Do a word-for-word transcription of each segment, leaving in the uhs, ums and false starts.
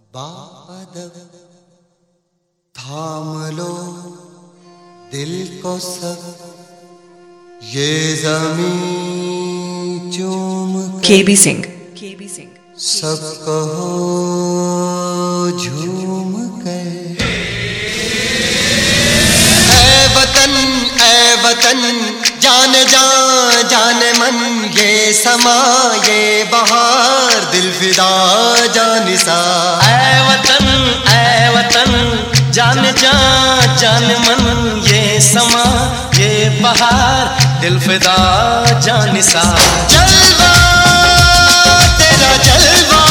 बादल थाम लो दिल को सब ये ज़मीं चूम केबी सिंह केबी सिंह सब कहो झूम कर। ऐ वतन ऐ वतन जान जा जान मन ये समा ये बहार दिल फिदा जानिसा। ऐ वतन ऐ वतन जान जा जान मन ये समा ये बहार दिल फिदा जानिसा। जलवा तेरा जलवा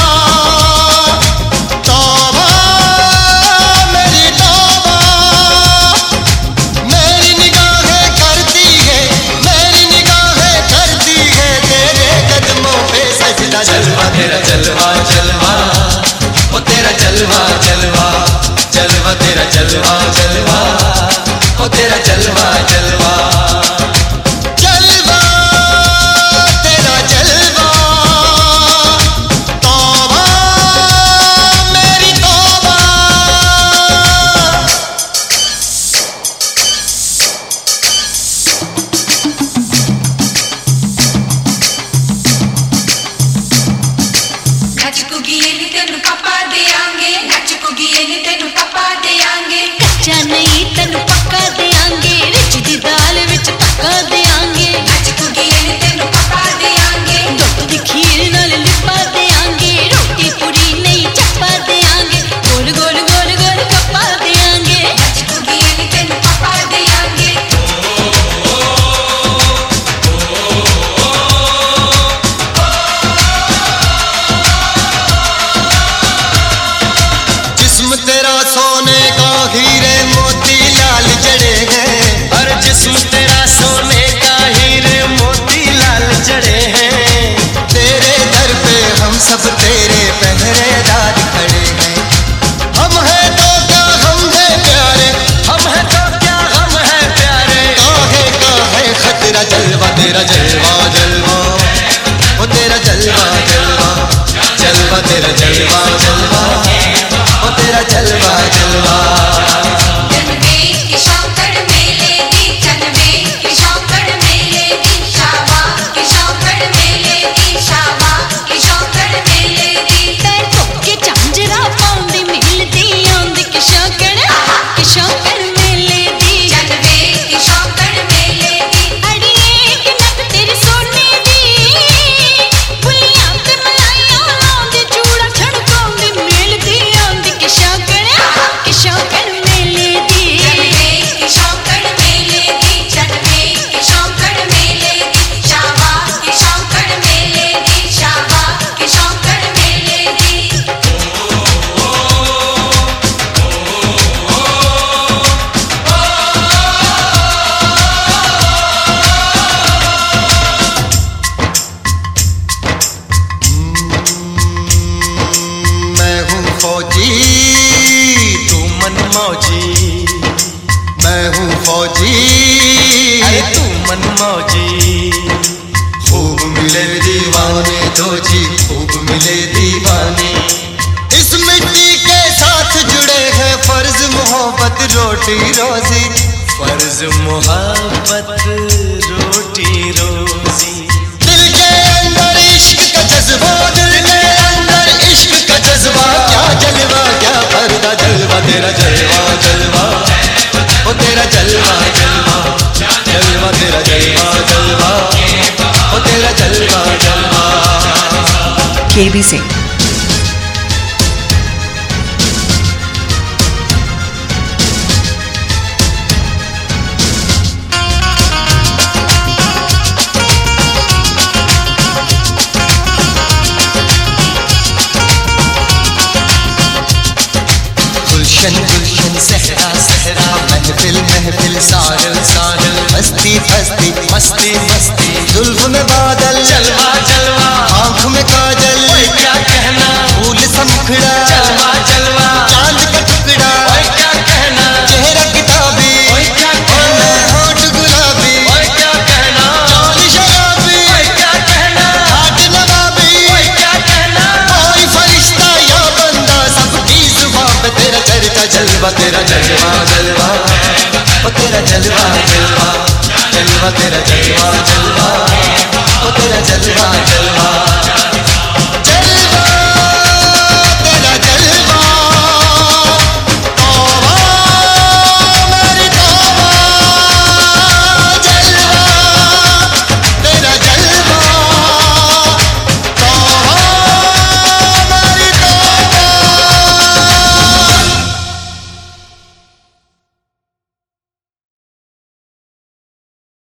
तौबा मेरी तौबा मेरी निगाहें करती है मेरी निगाहें करती है तेरे कदमों पे सजदा। जलवा तेरा जलवा जलवा ओ तेरा जलवा जलवा जलवा तेरा जलवा जलवा ओ तेरा जलवा जलवा जलवा तेरा जलवा तौबा मेरी तौबा। नच कुगी नी तेनू पापा देंगे नच कुगी नी तेनू पापा देंगे कच्चा नहीं तेनू पक्का देंगे रिच दी दाल विच पक्का देंगे नच कुगी नी तेनू पापा देंगे दुध दी खीर नाल लिपा देंगे रोटी पूरी नहीं चप्पा देंगे गोल गोल गोल गोल कप्पा देंगे नच कुगी नी तेनू पापा देंगे। जिस्म तेरा सोने का हीरे मोती लाल जड़े हैं और जिस्म तेरा सोने का हीरे मोती लाल जड़े हैं। तेरे दर पे हम सब तेरे पहरेदार खड़े हैं। हम हैं तो क्या हम हैं प्यारे हम हैं तो क्या हम हैं प्यारे काहे काहे खतरा। जलवा तेरा जलवा जलवा ओ तेरा जलवा जलवा जलवा तेरा जलवा जलवा ओ तेरा जलवा जलवा। जनवे की शौकड़ मेले दी जनवे की शौकड़ मेले दी शाबा की शौकड़ मेले दी शाबा की शौकड़ मेले दी। पैर चुके झांझरा पाउंदी मिलदी आंदी कि शौकड़ कि शौकड़ मेले दी जनवे की शौकड़ मेले दी अड़िए कि नक तेरी सोने दी बुलियां ते मलाइयां लाउंदी चूड़ा छड़काउंदी मिलदी आंदी कि शौकड़ कि शौकड़ मेले दी जनवे की शौकड़ मेले दी जनवे की शौकड़ मेले दी शाबा की शौकड़ मेले दी शाबा की शौकड़ मेले दी। मैं हूँ फौजी तू मन मौजी मैं हूँ फौजी अरे तू मन मौजी। खूब मिले दीवाने दो जी खूब मिले दीवाने। इस मिट्टी के साथ जुड़े हैं फर्ज मोहब्बत रोटी रोजी। फर्ज मोहब्बत रोटी रोजी। दिल के अंदर इश्क का जज्बा दिल के अंदर इश्क का जज्बा क्या जलवा क्या पर्दा। जलवा तेरा जलवा जलवा ओ तेरा जलवा जलवा जलवा तेरा जलवा जलवा ओ तेरा जलवा जलवा। केबी सिंह गुलशन गुलशन सहरा सहरा महफिल महफिल साहिल साहिल हस्ती हस्ती मस्ती मस्ती जुल्फ में बादल जलवा जलवा आँख में काजल ओए क्या कहना फूल समखड़ा जलवा जलवा चांद का टुकड़ा ओए क्या कहना चेहरा किताबी ओए क्या और कहना मैं होठ गुलाबी ओए क्या कहना चाल शराबी ओए क्या कहना हाथ नवाबी ओए क्या कहना कोई फरिश्ता या बंदा सबकी जलवा तेरा जलवा जलवा ओ तेरा जलवा जलवा जलवा तेरा जलवा जलवा ओ तेरा जलवा जलवा